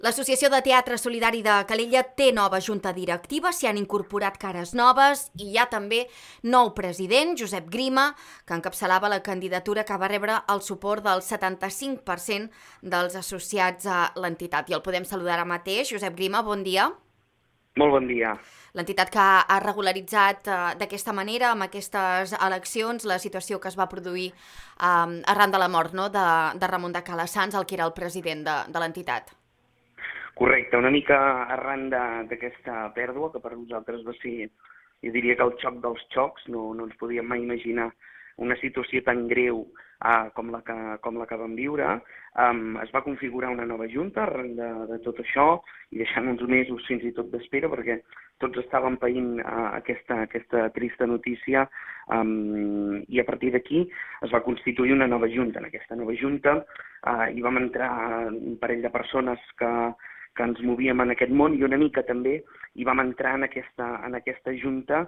L'Associació de Teatre Solidari de Calella té nova junta directiva, s'hi han incorporat cares noves i hi ha també nou president, Josep Grima, que encapçalava la candidatura que va rebre el suport del 75% dels associats a l'entitat. I el podem saludar ara mateix. Josep Grima, bon dia. Molt bon dia. L'entitat que ha regularitzat d'aquesta manera, amb aquestes eleccions, la situació que es va produir arran de la mort de Ramon de Calassanç, el que era el president de l'entitat. Correcte, una mica arran d'aquesta pèrdua, que per nosaltres va ser, jo diria que el xoc dels xocs, no ens podíem mai imaginar una situació tan greu com la que vam viure. Es va configurar una nova junta arran de tot això i deixant uns mesos fins i tot d'espera perquè tots estàvem païnt aquesta trista notícia i a partir d'aquí es va constituir una nova junta. En aquesta nova junta hi vam entrar un parell de persones que ens movíem en aquest món i una mica també hi vam entrar en aquesta junta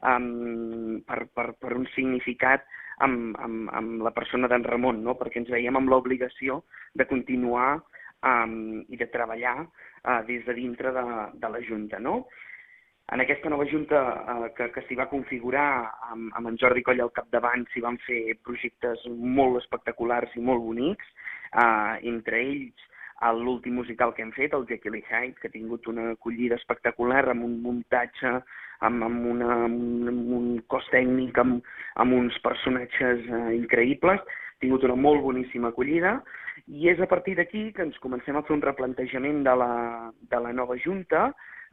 per un significat amb la persona d'en Ramon, no? Perquè ens veiem amb l'obligació de continuar i de treballar des de dintre de la Junta, no? En aquesta nova Junta que s'hi va configurar amb en Jordi Coll al capdavant s'hi van fer projectes molt espectaculars i molt bonics, entre ells l'últim musical que hem fet, el Jekyll and Hyde, que ha tingut una acollida espectacular amb un muntatge, amb un cos tècnic, amb uns personatges increïbles, ha tingut una molt boníssima acollida i és a partir d'aquí que ens comencem a fer un replantejament de la nova Junta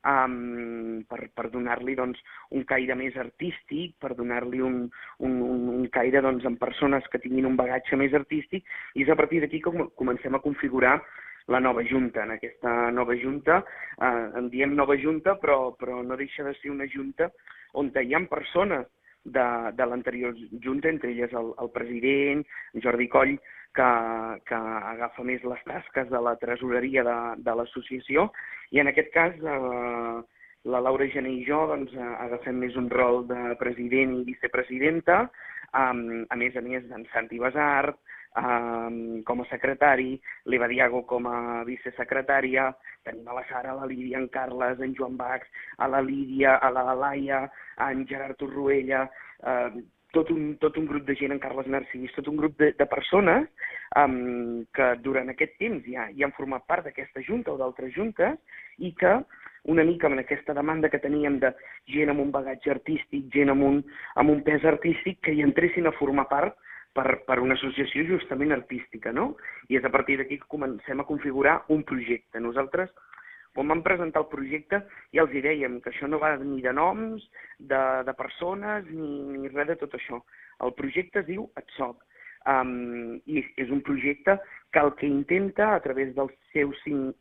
per donar-li un caire més artístic, per donar-li un caire amb persones que tinguin un bagatge més artístic i és a partir d'aquí que comencem a configurar la nova Junta. En aquesta nova Junta, en diem nova Junta, però no deixa de ser una Junta on hi ha persones de l'anterior Junta, entre elles el president, Jordi Coll, que agafa més les tasques de la tresoreria de l'associació, i en aquest cas la Laura Gené i jo agafem més un rol de president i vicepresidenta, a més d'en Santi Basart, com a secretari, l'Eva Diago com a vicesecretària, tenim a la Sara, la Lídia, en Carles, en Joan Bax, a la Lídia, a la Laia, en Gerard Torroella, tot un grup de gent, en Carles Narcís, tot un grup de persones que durant aquest temps ja han format part d'aquesta junta o d'altres juntes i que una mica amb aquesta demanda que teníem de gent amb un bagatge artístic, gent amb un pes artístic, que hi entressin a formar part per una associació justament artística, no? I és a partir d'aquí que comencem a configurar un projecte. Nosaltres, quan vam presentar el projecte, ja els hi dèiem que això no va ni de noms, de persones, ni res de tot això. El projecte es diu ETSOC, i és un projecte que el que intenta, a través dels seus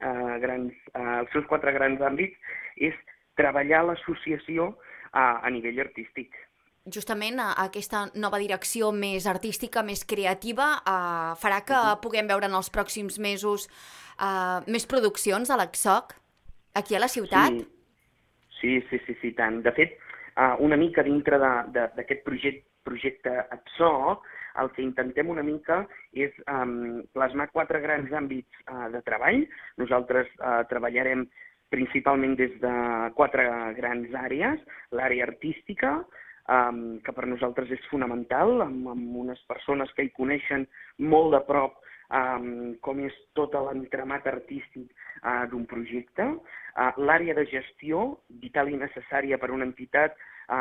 4 grans àmbits, és treballar l'associació a nivell artístic. Justament aquesta nova direcció més artística, més creativa, farà que puguem veure en els pròxims mesos més produccions a l'ETSOC, aquí a la ciutat? Sí, tant. De fet, una mica dintre d'aquest projecte ETSOC, el que intentem una mica és plasmar 4 grans àmbits de treball. Nosaltres treballarem principalment des de 4 grans àrees, l'àrea artística, que per nosaltres és fonamental, amb unes persones que hi coneixen molt de prop com és tot l'entramat artístic d'un projecte, l'àrea de gestió, vital i necessària per una entitat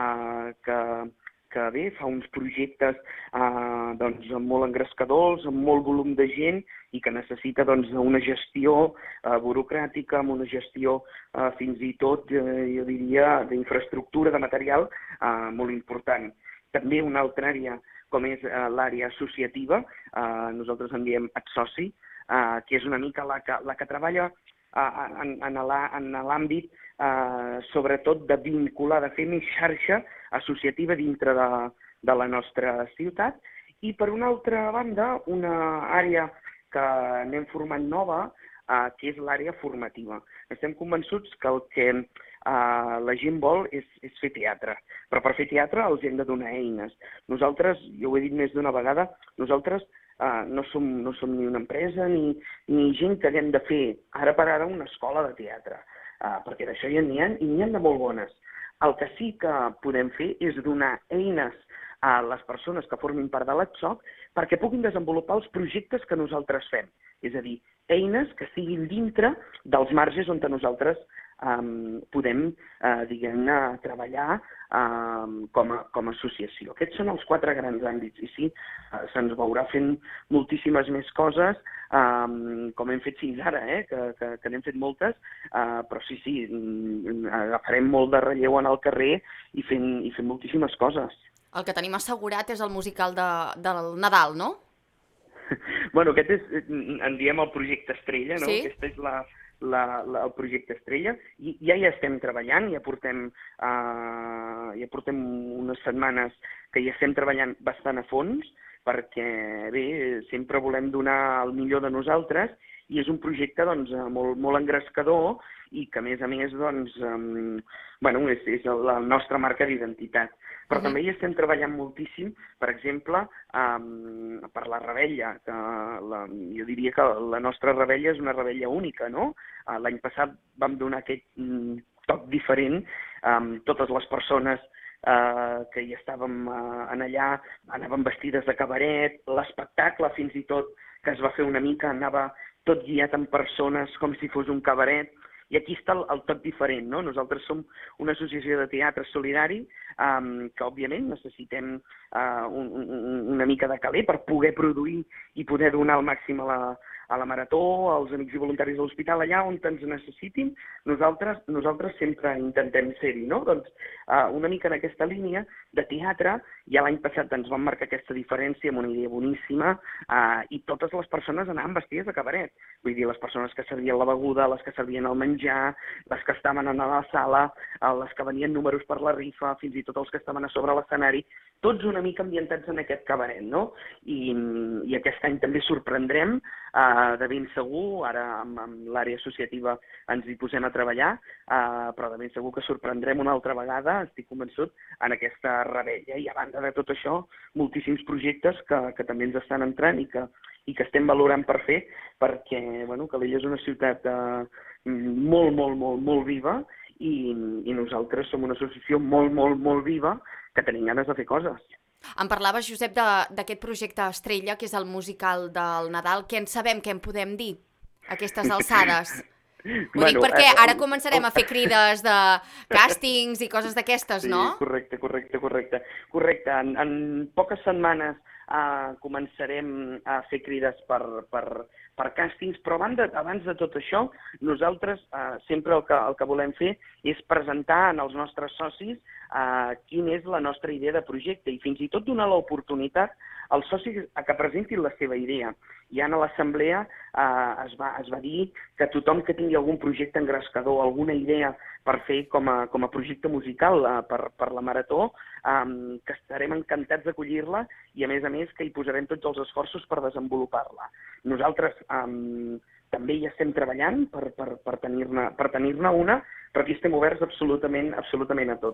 que bé, fa uns projectes molt engrescadors, amb molt volum de gent i que necessita una gestió burocràtica, amb una gestió fins i tot, jo diria, d'infraestructura, de material molt important. També una altra àrea com és l'àrea associativa, nosaltres en diem ETSOCI, que és una mica la que treballa en l'àmbit sobretot de vincular, de fer més xarxa associativa dintre de la nostra ciutat. I per una altra banda, una àrea que anem formant nova, que és l'àrea formativa. Estem convençuts que el que la gent vol és fer teatre, però per fer teatre els hem de donar eines. Nosaltres, jo ho he dit més d'una vegada, nosaltres no som ni una empresa ni gent que haguem de fer ara per ara una escola de teatre, perquè d'això ja n'hi ha, i n'hi ha de molt bones. El que sí que podem fer és donar eines a les persones que formin part de l'ETSOC perquè puguin desenvolupar els projectes que nosaltres fem. És a dir, eines que siguin dintre dels marges on nosaltres podem, diguem-ne, treballar com a associació. Aquests són els 4 grans àmbits. I sí, se'ns veurà fent moltíssimes més coses, com hem fet fins ara, que n'hem fet moltes, però sí, agafarem molt de relleu en el carrer i fent moltíssimes coses. El que tenim assegurat és el musical del Nadal, no? Bueno, aquest és, en diem el projecte Estrella, no? Sí? Aquest és el projecte Estrella, i ja hi estem treballant, ja portem unes setmanes que hi estem treballant bastant a fons, perquè bé, sempre volem donar el millor de nosaltres, i és un projecte doncs, molt engrescador i que a més doncs, és la nostra marca d'identitat. Però també hi estem treballant moltíssim, per exemple, per la revetlla, que jo diria que la nostra revetlla és una revetlla única, no? L'any passat vam donar aquest toc diferent, totes les persones que hi estàvem allà anaven vestides de cabaret, l'espectacle fins i tot que es va fer una mica anava tot guiat amb persones com si fos un cabaret, i aquí està el toc diferent, no? Nosaltres som una associació de teatre solidari que, òbviament, necessitem una mica de caler per poder produir i poder donar al màxim a la Marató, als amics i voluntaris de l'hospital, allà on ens necessitin, nosaltres sempre intentem ser-hi, no? Doncs una mica en aquesta línia de teatre, ja l'any passat ens vam marcar aquesta diferència amb una idea boníssima, i totes les persones anaven vestides de cabaret. Vull dir, les persones que servien la beguda, les que servien el menjar, les que estaven a la sala, les que venien números per la rifa, fins i tot els que estaven a sobre l'escenari, tots una mica ambientats en aquest cabaret, no? I aquest any també sorprendrem, de ben segur, ara amb l'àrea associativa ens hi posem a treballar, però de ben segur que sorprendrem una altra vegada, estic convençut, en aquesta revetlla. I a banda de tot això, moltíssims projectes que també ens estan entrant i que estem valorant per fer, perquè Calella és una ciutat molt viva i nosaltres som una associació molt viva que tenim ganes de fer coses. Em parlaves, Josep, d'aquest projecte Estrella, que és el musical del Nadal. Què en sabem, què en podem dir a aquestes alçades? Ho dic perquè ara començarem a fer crides de càstings i coses d'aquestes, no? Sí, correcte. En poques setmanes començarem a fer crides per càstings, però abans de tot això, nosaltres sempre el que volem fer és presentar als nostres socis quina és la nostra idea de projecte i fins i tot donar l'oportunitat als socis que presentin la seva idea. Ja a l'assemblea es va dir que tothom que tingui algun projecte engrescador, alguna idea per fer com a projecte musical per la Marató, que estarem encantats d'acollir-la i, a més, que hi posarem tots els esforços per desenvolupar-la. Nosaltres també hi estem treballant per tenir-ne una, però aquí estem oberts absolutament a tot.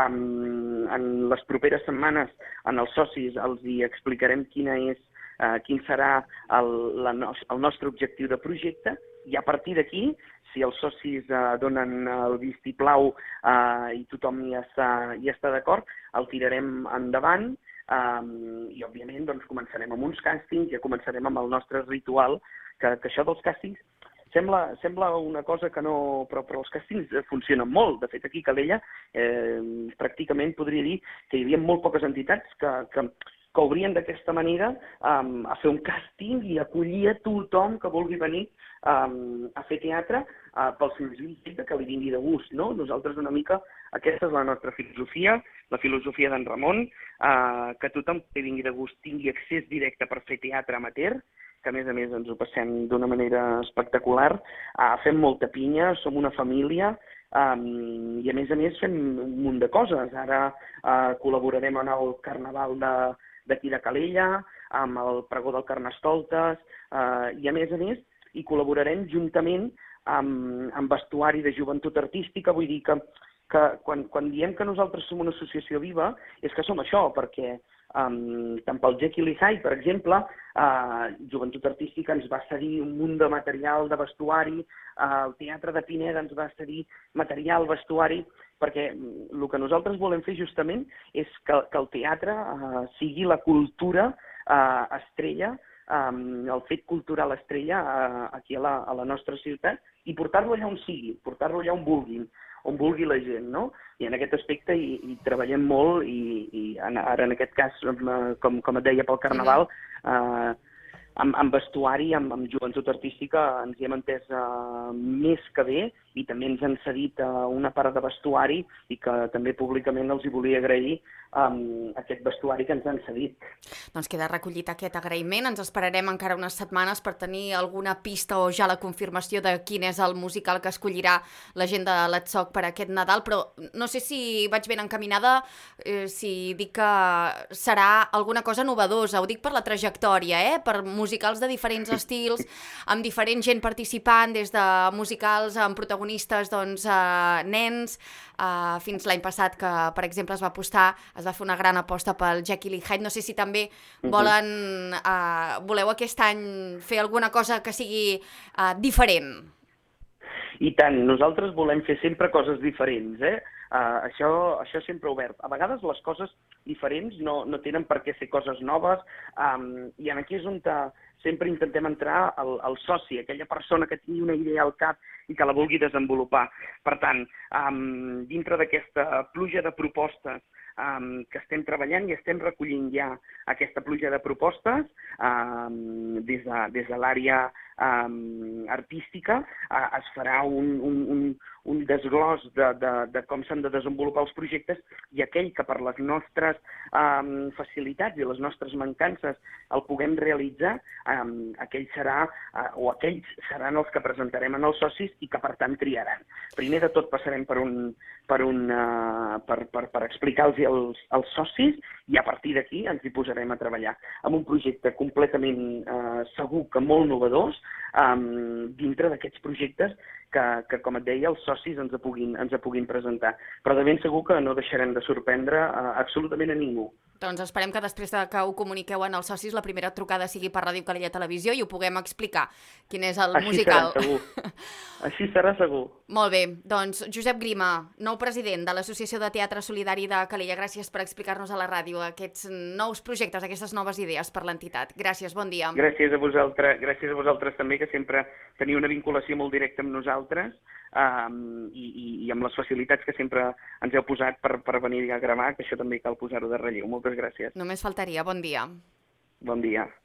En les properes setmanes, als socis els hi explicarem quin serà el nostre objectiu de projecte, i a partir d'aquí, si els socis donen el vistiplau i tothom hi està d'acord, el tirarem endavant i, òbviament, començarem amb uns càstings, ja començarem amb el nostre ritual, que això dels càstings sembla una cosa que no... Però els càstings funcionen molt. De fet, aquí a Calella pràcticament podria dir que hi havia molt poques entitats que obrien d'aquesta manera a fer un càsting i acollir a tothom que vulgui venir a fer teatre pel senzill fet que li vingui de gust, no? Nosaltres una mica, aquesta és la nostra filosofia, la filosofia d'en Ramon, que tothom que vingui de gust tingui accés directe per fer teatre amateur, que a més ens ho passem d'una manera espectacular, fem molta pinya, som una família, i a més fem un munt de coses. Ara col·laborarem en el carnaval d'aquí de Calella, amb el pregó del Carnestoltes, i a més hi col·laborarem juntament amb vestuari de joventut artística. Vull dir que quan diem que nosaltres som una associació viva és que som això, perquè tant pel Jekyll i Hyde, per exemple, Joventut Artística ens va cedir un munt de material de vestuari, el Teatre de Pineda ens va cedir material, vestuari, perquè el que nosaltres volem fer justament és que el teatre sigui la cultura estrella, el fet cultural estrella aquí a la nostra ciutat i portar-lo allà on sigui, portar-lo allà on vulgui la gent, no? I en aquest aspecte hi treballem molt i ara en aquest cas, com et deia, pel Carnaval, amb vestuari, amb Joventut Artística ens hi hem entès més que bé i també ens han cedit una part de vestuari i que també públicament els hi volia agrair aquest vestuari que ens han cedit. Doncs queda recollit aquest agraïment. Ens esperarem encara unes setmanes per tenir alguna pista o ja la confirmació de quin és el musical que escollirà la gent de l'ETSOC per aquest Nadal, però no sé si vaig ben encaminada si dic que serà alguna cosa novedosa. Ho dic per la trajectòria, per musicals de diferents estils, amb diferent gent participant, des de musicals amb protagonistes nens, fins l'any passat que, per exemple, es va fer una gran aposta pel Jekyll i Hyde. No sé si també voleu aquest any fer alguna cosa que sigui diferent. I tant, nosaltres volem fer sempre coses diferents, Això sempre obert. A vegades les coses diferents no tenen per què ser coses noves, i aquí és on sempre intentem entrar el soci, aquella persona que tingui una idea al cap i que la vulgui desenvolupar. Per tant, dintre d'aquesta pluja de propostes que estem treballant i estem recollint ja aquesta pluja de propostes des de l'àrea artística, es farà un desglòs de com s'han de desenvolupar els projectes i aquell que per les nostres facilitats i les nostres mancances el puguem realitzar, aquells seran els que presentarem en els socis i que per tant triaran. Primer de tot passarem per explicar-los als socis i a partir d'aquí ens hi posarem a treballar amb un projecte completament segur que molt novedós dintre d'aquests projectes que, com et deia, els socis ens puguin presentar. Però de ben segur que no deixarem de sorprendre absolutament a ningú. Doncs esperem que després que ho comuniqueu en els socis la primera trucada sigui per Ràdio Calella Televisió i ho puguem explicar quin és el musical. Així serà segur. Molt bé, doncs Josep Grima, nou president de l'Associació de Teatre Solidari de Calella, gràcies per explicar-nos a la ràdio aquests nous projectes, aquestes noves idees per l'entitat. Gràcies, bon dia. Gràcies a vosaltres també, que sempre teniu una vinculació molt directa amb nosaltres i amb les facilitats que sempre ens heu posat per venir a gravar, que això també cal posar-ho de relleu. Moltes gràcies. Només faltaria. Bon dia. Bon dia.